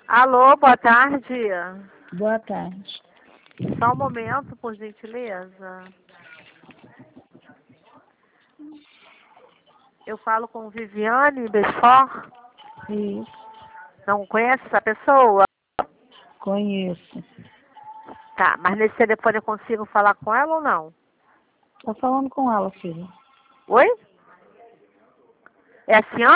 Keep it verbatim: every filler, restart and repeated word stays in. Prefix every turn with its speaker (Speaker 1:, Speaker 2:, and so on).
Speaker 1: Alô, boa tarde.
Speaker 2: Boa tarde.
Speaker 1: Só um momento, por gentileza. Eu falo com Viviane Besfor.
Speaker 2: Isso,
Speaker 1: Não conhece essa pessoa?
Speaker 2: conheço.
Speaker 1: Tá, mas nesse telefone eu consigo falar com ela ou não?
Speaker 2: Tá falando com ela, filha.
Speaker 1: Oi? É a senhora?